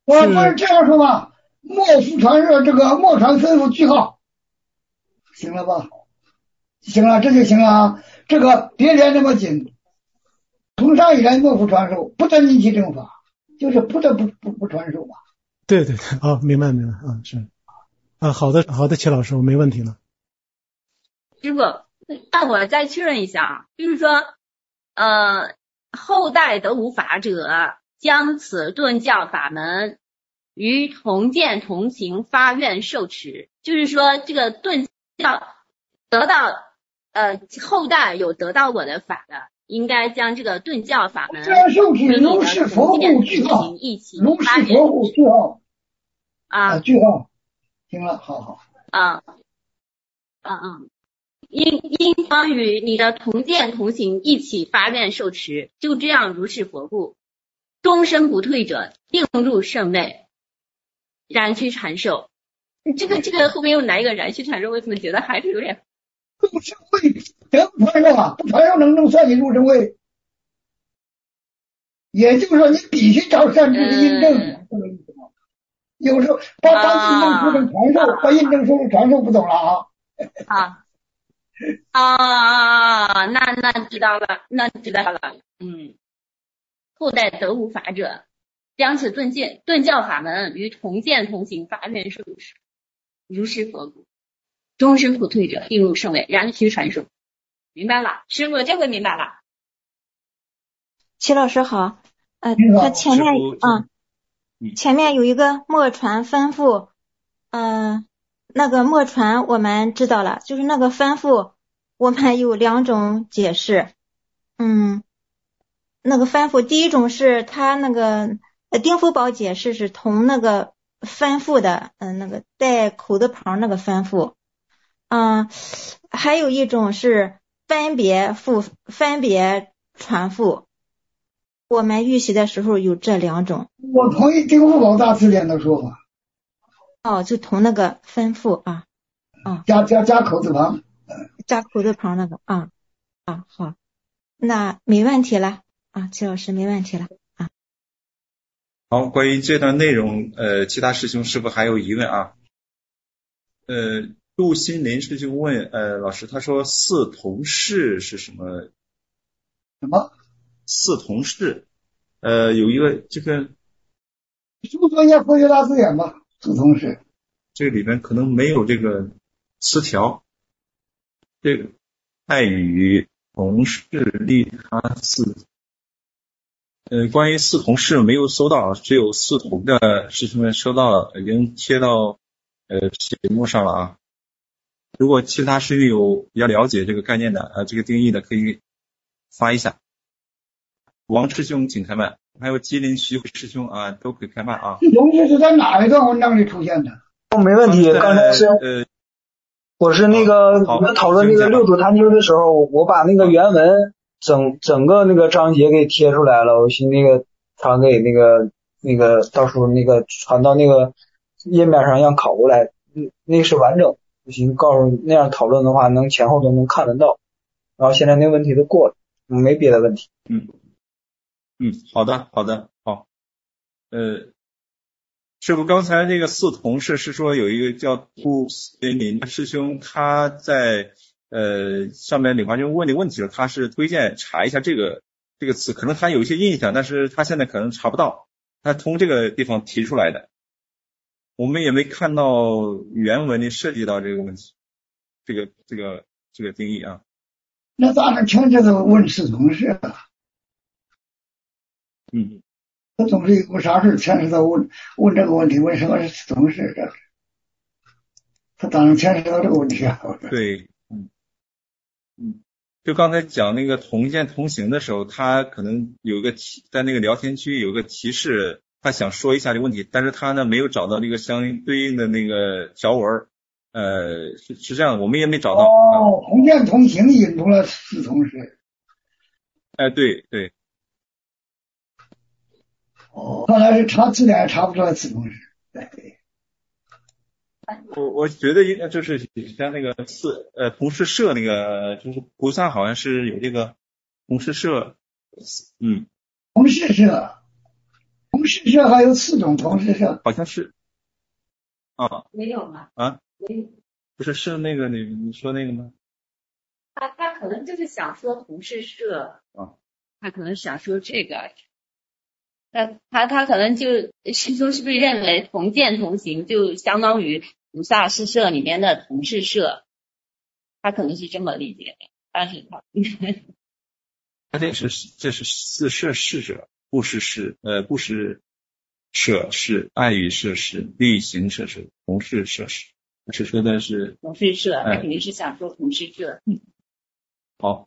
我不是这样说吧，莫复传说这个莫传吩咐句号，行了吧？行了，这就行了啊。这个别连那么紧，从上以来莫复传授，不得逆其正法，就是不得不不不传授吧。 对对对，啊，明白明白啊，是啊，好的好的，齐老师，我没问题了。 师傅，那我再确认一下啊，就是说，呃，后代得无法者，将此顿教法门于同见同行发愿受持，就是说这个顿教得到呃后代有得到我的法的，应该将这个顿教法门受持如是佛护句号， 一起如是佛护句号啊句号，行了，好好啊啊嗯。应应当与你的同见同行一起发愿受持，就这样如是佛故，终身不退者，定入圣位，燃须禅寿。这个这个后面又来一个燃须禅寿，为什么觉得还是有点？ 入圣位得不传授啊？不传授能能算你入圣位？也就是说，你必须找善知识印证，嗯、这个意思吗？有时候把把印证说成传授，把印证说成传授，不懂了啊？ 啊。啊，那那知道了，那知道了，嗯，后代得无法者，将此顿见顿教法门与同见同行发愿受持，如是佛故，终身不退者，定入圣位，燃须传授。明白了，师傅这回明白了。 齐老师好，呃，他前面啊、嗯，前面有一个默传吩咐，嗯、呃。那个默传我们知道了，就是那个吩咐我们有两种解释。嗯，那个吩咐第一种是他那个丁福宝解释是同那个吩咐的，嗯、呃，那个带口字旁那个吩咐。嗯，还有一种是分别复分别传付。我们预习的时候有这两种。 我同意丁福宝大词典的说法。 哦，就同那个吩咐啊，啊， 加加加口字旁， 加口字旁那个啊啊，好，那没问题了啊，齐老师没问题了啊。 好，关于这段内容，呃，其他师兄是否还有疑问啊？呃，陆心林师兄问，呃，老师，他说四同事是什么？ 什么？ 四同事，呃，有一个这个， 就说一下佛学大字典吧。四同事， 这个里面可能没有这个词条。这个爱与同事利他四，呃，关于四同事没有搜到，只有四同的师兄们收到了，已经贴到呃节目上了啊。如果其他师兄有比较了解这个概念的啊、呃，这个定义的，可以发一下。王师兄请开麦。还有吉林徐师兄啊，都可以开麦啊。 同事是在哪一段文章里出现的？ 哦，没问题。刚才是呃，我是那个我们讨论那个六祖坛经的时候，我把那个原文整整个那个章节给贴出来了，我寻那个传给那个那个到时候那个传到那个页面上让拷过来，那个是完整。我寻告诉那样讨论的话，能前后都能看得到。然后现在那个问题都过了，没别的问题。 嗯。嗯，好的，好的，好，呃，师傅，刚才这个四同事是说有一个叫顾森林师兄，他在呃上面李华军问的问题了，他是推荐查一下这个这个词，可能他有一些印象，但是他现在可能查不到，他从这个地方提出来的，我们也没看到原文里涉及到这个问题，这个这个这个定义啊。 那咋能牵扯到问四同事啊？ 嗯， 他总是有啥事牵扯到问问这个问题，问什么是同事这？他当然牵扯到这个问题啊。 对，嗯嗯，就刚才讲那个同见同行的时候，他可能有个提在那个聊天区有个提示，他想说一下这个问题，但是他呢没有找到那个相对应的那个条文，呃，是是这样，我们也没找到。 哦，同见同行引出了四同事。 哎，对对。 哦，看来是查字典也查不出来四同事。对。 我我觉得应该就是像那个四呃同事社那个，就是菩萨好像是有这个同事社，嗯， 同事社，同同事社还有四种同事社， 好像是啊， 没有吗？ 啊， 没有。 不是是那个你你说那个吗？ 他他可能就是想说同事社啊， 他可能想说这个，他他他可能就师兄是不是认为同见同行就相当于菩萨施社里面的同事社，他可能是这么理解的，但是他他这是这是四摄事者，不是是呃不是摄是爱语摄是力行摄是同事摄是，是说的是同事社， 哎他肯定是想说同事社。 好，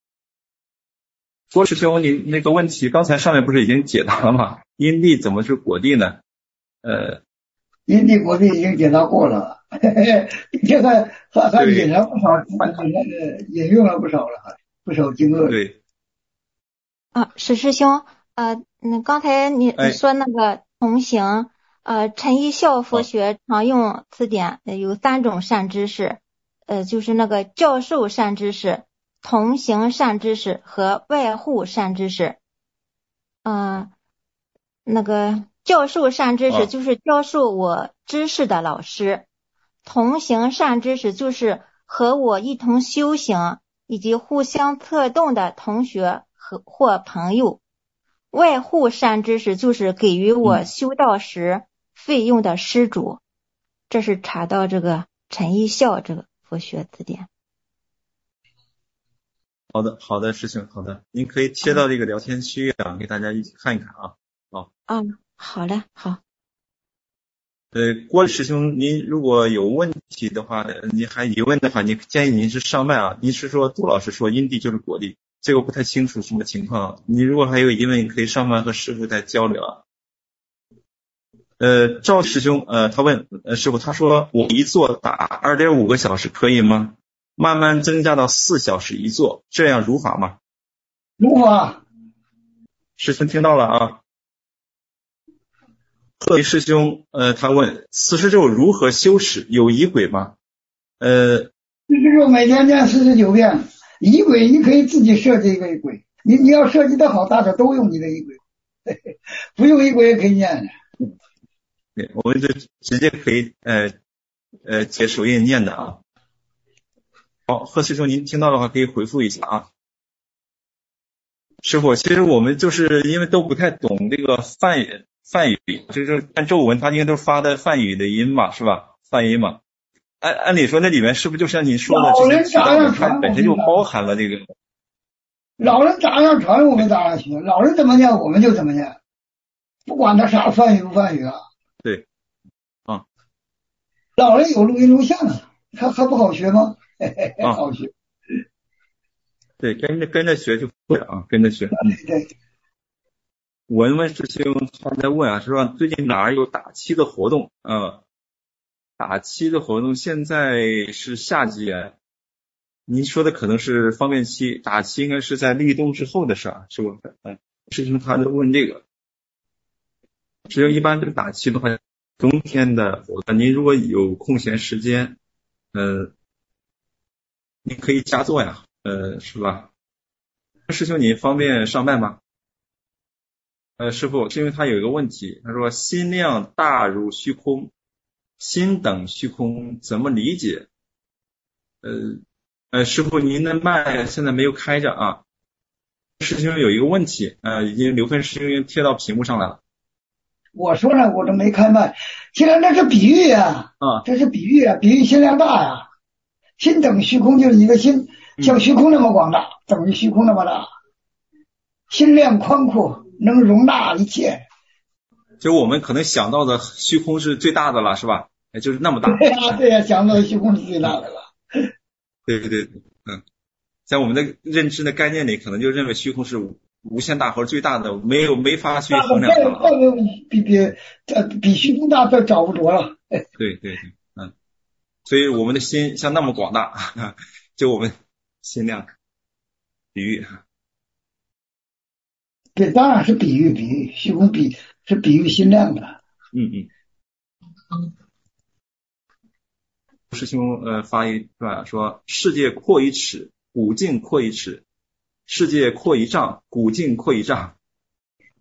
郭师兄，你那个问题刚才上面不是已经解答了吗？因地怎么是果地呢？呃， 因地果地已经解答过了，并且还还还引了不少，引引用了不少了，不少经论。 对。 啊，史师兄，呃，那刚才你你说那个同行，呃，陈一笑佛学常用词典有三种善知识，呃，就是那个教授善知识、同行善知识和外护善知识。嗯、呃，那个教授善知识就是教授我知识的老师，同行善知识就是和我一同修行以及互相策动的同学和或朋友，外护善知识就是给予我修道时费用的施主。嗯、这是查到这个陈一笑这个佛学词典。 好的，好的，师兄，好的，您可以贴到这个聊天区啊，给大家一起看一看啊。哦， 啊，好嘞，好。 呃，郭师兄，您如果有问题的话，您还疑问的话，您建议您是上麦啊。您是说杜老师说因地就是果地，这个不太清楚什么情况。你如果还有疑问，可以上麦和师傅再交流啊。呃，赵师兄，呃，他问，呃，师傅，他说我一坐打 二点五 个小时可以吗？慢慢增加到四小时一坐，这样如法吗？ 如法。 师兄听到了啊。贺林师兄，呃，他问四十咒如何修持，有仪轨吗？呃， 四十咒每天念四十九遍，仪轨你可以自己设计一个仪轨，你你要设计的好，大家都用你的仪轨，不用仪轨也可以念的。 对，我们就直接可以呃呃解手印念的啊。好，贺师兄，您听到的话可以回复一下啊。师傅，其实我们就是因为都不太懂这个梵语，梵语就是看咒文，它应该都是发的梵语的音嘛，是吧？梵音嘛。按按理说那里面是不是就像您说的这些提到的，它本身就包含了这个。 老人咋样传我们咋样学，老人怎么念我们就怎么念，不管他啥梵语不梵语啊。 对，啊， 老人有录音录像啊，还还不好学吗？ 啊， 好学。 对，跟着跟着学就会了啊，跟着学。 嗯，对。 文文师兄他在问啊，说最近哪儿有打七的活动？呃，打七的活动现在是夏季啊。您说的可能是方便期，打七应该是在立冬之后的事儿，是不？嗯，师兄他在问这个。只有一般这个打七的话，冬天的活动，您如果有空闲时间，呃，你可以加做呀，呃，是吧？师兄，你方便上麦吗？呃，师傅，是因为他有一个问题，他说心量大如虚空，心等虚空怎么理解？呃呃，师傅，您的麦现在没有开着啊。师兄有一个问题，呃，已经刘芬师兄贴到屏幕上来了。 我说了，我这没开麦，现在那是比喻呀，啊，这是比喻啊，比喻心量大呀。心等虚空就是你的心像虚空那么广大，嗯、等于虚空那么大，心量宽阔，能容纳一切。 就我们可能想到的虚空是最大的了，是吧？也就是那么大。 对呀、啊，对呀、啊，想到的虚空是最大的了。 对对对，嗯，在我们的认知的概念里，可能就认为虚空是无限大或者最大的，没有没法去衡量它了。 比比这比虚空大，这找不着了。 对对对，嗯，所以我们的心像那么广大，就我们心量比喻。 对，当然是比喻，比喻虚空比是比喻心量的。 嗯嗯。师兄呃发一段说：世界扩一尺，古镜扩一尺；世界扩一丈，古镜扩一丈。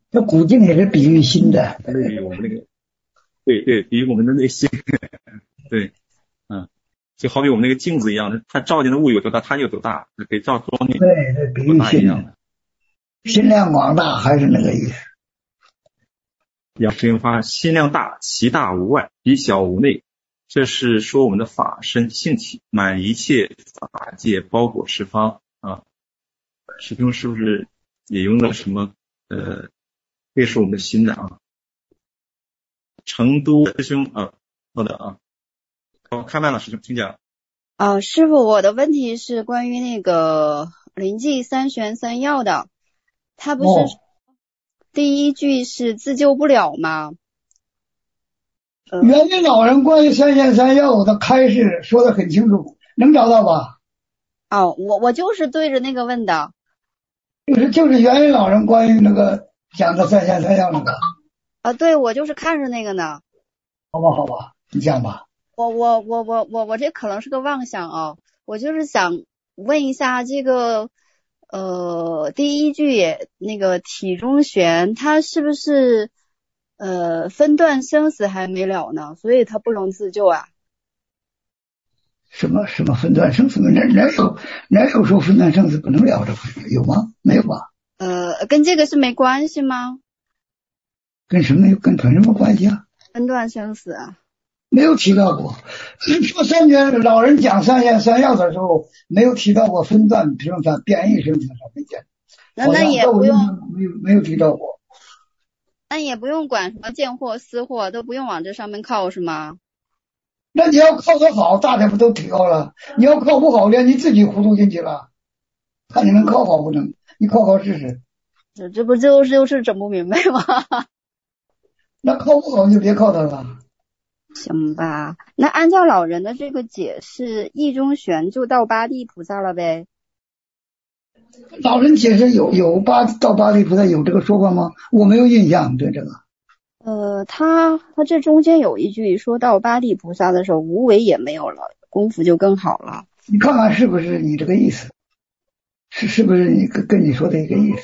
这古镜也是比喻心的， 类比我们那个，对对，比喻我们的内心，对，嗯，就好比我们那个镜子一样，它照见的物有多大，它有多大，可以照光面， 对对，比喻心的，心量广大还是那个意思。 养生用法，心量大，其大无外，其小无内。这是说我们的法身性体，满一切法界包裹十方啊。师兄是不是也用了什么呃，这是我们的心的啊？成都师兄啊，好的啊，好，开麦了，师兄，请讲。 啊，师傅，我的问题是关于那个临济三玄三要的，他不是、哦、第一句是自救不了吗？ 呃、圆明老人关于三玄三要的开示说的很清楚，能找到吧？ 哦，我我就是对着那个问的。 就是就是圆明老人关于那个讲的三玄三要那个。 啊，对，我就是看着那个呢。 好吧，好吧，你讲吧。 我我我我我我这可能是个妄想啊，我就是想问一下这个呃第一句那个体中玄，它是不是呃分段生死还没了呢？所以它不能自救啊？ 什么什么分段生死？哪哪有哪有说分段生死不能了的？有吗？没有吧？ 呃，跟这个是没关系吗？ 跟什么有跟什么关系啊？ 分段生死啊？ 没有提到过。说三玄老人讲三玄三要的时候，没有提到过分段生死、变异生死，没见。 那那也不用没有没有提到过。 那也不用管什么见货私货，都不用往这上面靠是吗？ 那你要靠得好，大家不都提高了？你要靠不好，连你自己糊涂进去了，看你能靠好不能？你靠靠试试。 这这不就是就是整不明白吗？ 那靠不好你就别靠他了。 行吧，那按照老人的这个解释，意中玄就到八地菩萨了呗？ 老人解释有有八到八地菩萨有这个说法吗？我没有印象对这个。 呃，他他这中间有一句说到八地菩萨的时候，无为也没有了，功夫就更好了。 你看看是不是你这个意思？是是不是你跟跟你说的一个意思？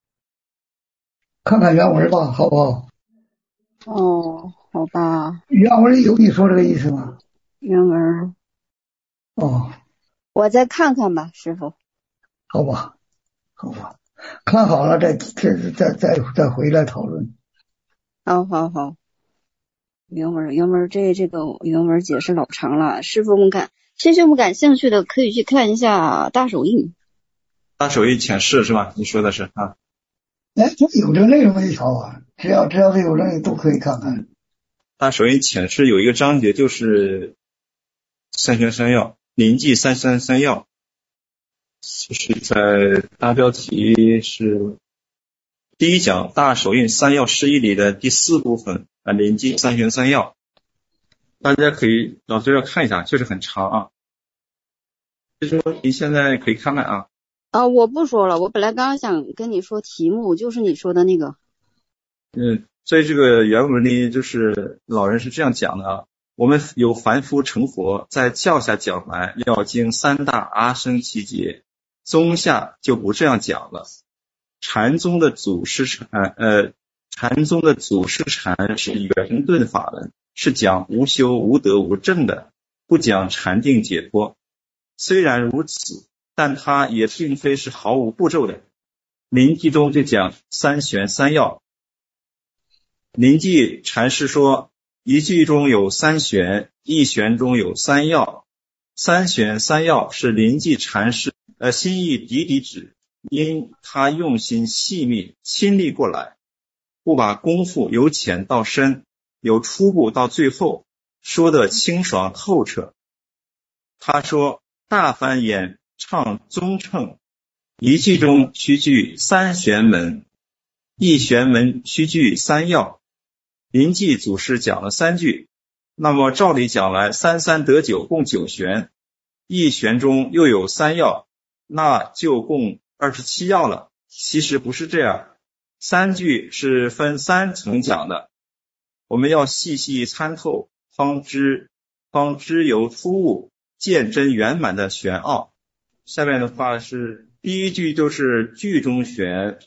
看看原文吧，好不好？ 哦，好吧。 原文有你说这个意思吗？ 原文。 哦。 我再看看吧，师傅。 好吧，好吧，看好了再再再再再回来讨论。 好好好。原文原文这这个原文解释老长了，师傅们感师兄们感兴趣的可以去看一下大手印。 大手印浅释是吧？你说的是啊？ 哎，这有这个内容一条啊，只要只要是有内容都可以看看。 大手印浅释有一个章节就是三玄三要，临济三三三要，就是在大标题是第一讲大手印三要释义里的第四部分啊，临济三玄三要，大家可以老师要看一下，确实很长啊。就是说你现在可以看看啊。 啊，我不说了，我本来刚刚想跟你说题目，就是你说的那个。 嗯，在这个原文里，就是老人是这样讲的啊。我们有凡夫成佛，在教下讲来要经三大阿僧祇劫，宗下就不这样讲了。禅宗的祖师禅，呃，禅宗的祖师禅是圆顿法门，是讲无修无得无证的，不讲禅定解脱。虽然如此，但它也并非是毫无步骤的。临济中就讲三玄三要。临济禅师说，一句中有三玄，一玄中有三要。三玄三要是临济禅师呃心意底底指，因他用心细密亲历过来，不把功夫由浅到深，由初步到最后说得清爽透彻。他说大梵演唱宗称，一句中须具三玄门，一玄门须具三要。临济祖师讲了三句，那么照理讲来三三得九，共九玄，一玄中又有三要，那就共二十七要了。其实不是这样，三句是分三层讲的，我们要细细参透，方知方知由突兀见真圆满的玄奥。下面的话是第一句就是句中玄，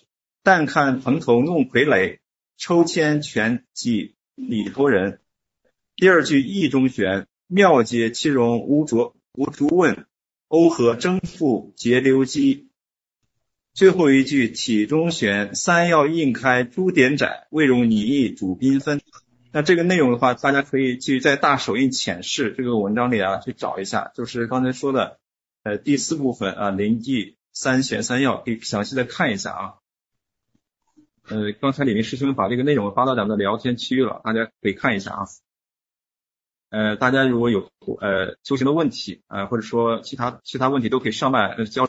但看蓬头弄傀儡，抽签全记里头人。第二句意中玄，妙解其容无着无逐问，欧和征复节流机。最后一句体中玄，三要印开诸点窄，未容拟意主缤纷。那这个内容的话，大家可以去在大手印浅释这个文章里啊去找一下，就是刚才说的呃第四部分啊临记三玄三要，可以详细的看一下啊。呃刚才李明师兄把这个内容发到咱们的聊天区域了，大家可以看一下啊。呃大家如果有呃修行的问题啊、呃、或者说其他其他问题都可以上麦呃交。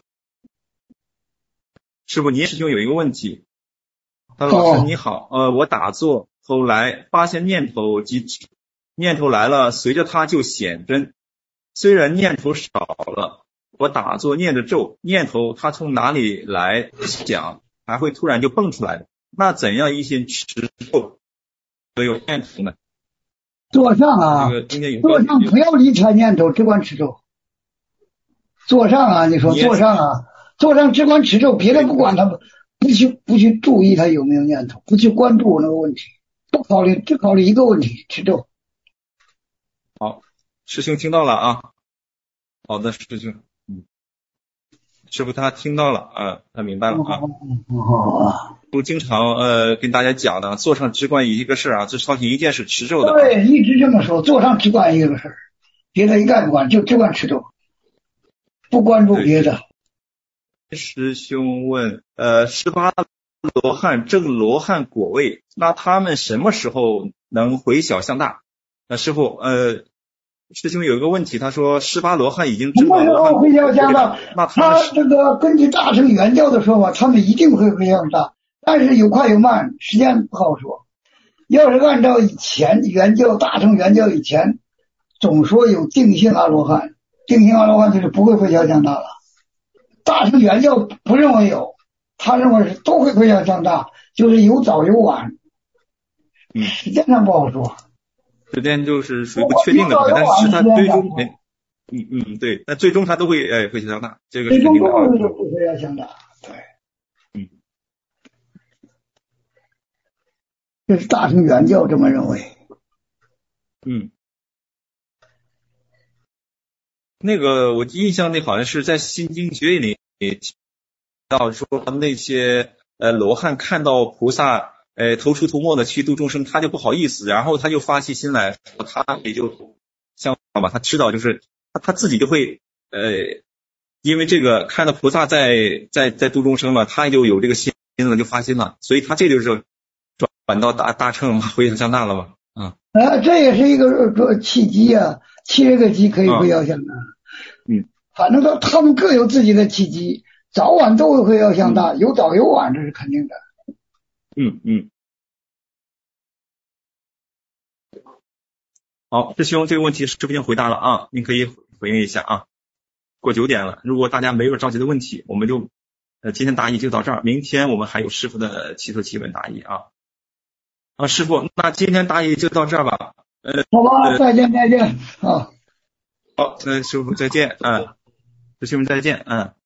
师傅，您师兄有一个问题，他说老师你好，呃我打坐后来发现念头及念头来了，随着它就显真，虽然念头少了，我打坐念着咒，念头它从哪里来想，还会突然就蹦出来的，那怎样一些持咒都有念头呢？ 坐上啊， 这个中间有坐上不要离开念头，只管持咒。坐上啊，你说坐上啊，坐上只管持咒，别的不管他，不去不去注意他有没有念头，不去关注那个问题，不考虑，只考虑一个问题，持咒。 好，师兄听到了啊。好的，师兄，嗯，师傅他听到了啊，他明白了啊。 哦， 不经常呃跟大家讲的，坐上只管一个事啊，这操行一件事持咒的。 对，一直这么说，坐上只管一个事，别的一概不管，就只管持咒，不关注别的。 师兄问，呃，十八罗汉正罗汉果位，那他们什么时候能回小向大？那师傅，呃，师兄有一个问题，他说十八罗汉已经证到罗汉回小向大， 那他这个根据大乘原教的说法，他们一定会回向大，但是有快有慢，时间不好说。要是按照以前原教大乘原教以前总说有定性阿罗汉，定性阿罗汉就是不会回小向大了。大乘原教不认为有，他认为是都会回小向大，就是有早有晚。 嗯， 时间上不好说。 时间就是属于不确定的，但是他最终，嗯嗯对，但最终他都会哎回小向大，这个是肯定的。 最终都会回小向大，对。 嗯， 这是大乘原教这么认为。 嗯。那个我印象里好像是在心经诀里提到说那些呃罗汉看到菩萨呃头出头没的去度众生，他就不好意思，然后他就发起心来，他也就像吧，他知道就是他他自己就会呃因为这个看到菩萨在在在度众生了，他就有这个心了，就发心了，所以他这就是转到大大乘回小向大了嘛。啊， 啊，这也是一个契机啊，七十个机可以回小向大。 嗯， 反正都他们各有自己的契机，早晚都会回小向大，有早有晚，这是肯定的。 嗯嗯。好，师兄这个问题是不是已经回答了啊？您可以回应一下啊。过九点了，如果大家没有着急的问题，我们就呃今天答疑就到这儿，明天我们还有师傅的奇特奇闻答疑啊。啊，师傅，那今天答疑就到这儿吧。呃， 好吧，呃、再见再见啊。 好，那师傅再见，嗯，师兄们再见，嗯。